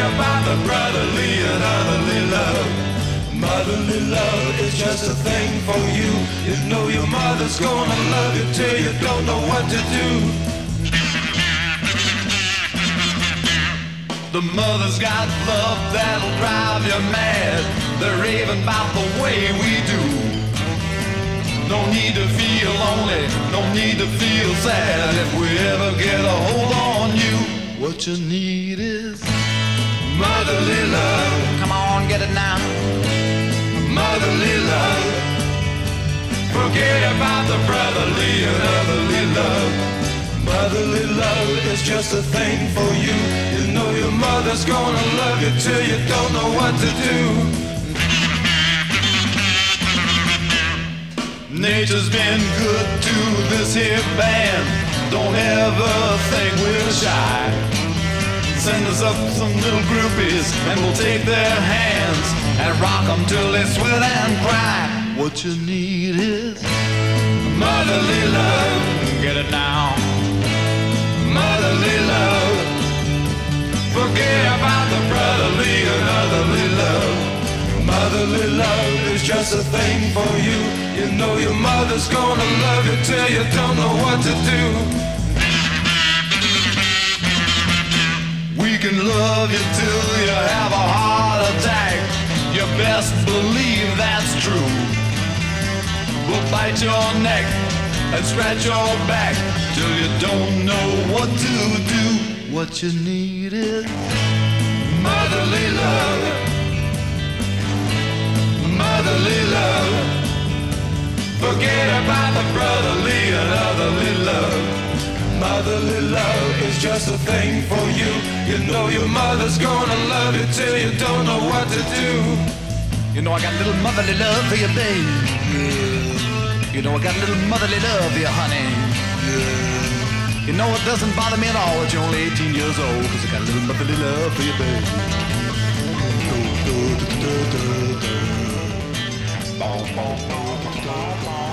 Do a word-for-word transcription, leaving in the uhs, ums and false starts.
about the brotherly and otherly love. Motherly love is just a thing for you. You know your mother's gonna love you till you don't know what to do. The mother's got love that'll drive you mad. They're raving about the way we do. No need to feel lonely, no need to feel sad. If we ever get a hold on you, what you need is motherly love. Come on, get it now. Motherly love. Forget about the brotherly and otherly love. Motherly love is just a thing for you. You know your mother's gonna love you till you don't know what to do. Nature's been good to this here band. Don't ever think we're shy. Send us up some little groupies and we'll take their hands and rock them till they sweat and cry. What you need is motherly love. Get it now. Motherly love. Forget about the brotherly and otherly love. Motherly love is just a thing for you. You know your mother's gonna love you till you don't know what to do. We can love you till you have a heart attack. You best believe that's true. We'll bite your neck and scratch your back till you don't know what to do. What you need is motherly love. Motherly love. Forget about the brotherly and otherly love. Motherly love is just a thing for you. You know your mother's gonna love you till you don't know what to do. You know I got a little motherly love for you, babe. You know I got a little motherly love for you, honey. You know it doesn't bother me at all that you're only eighteen years old, cause I got a little motherly love for you, babe. Boom, boom, boom, boom, boom.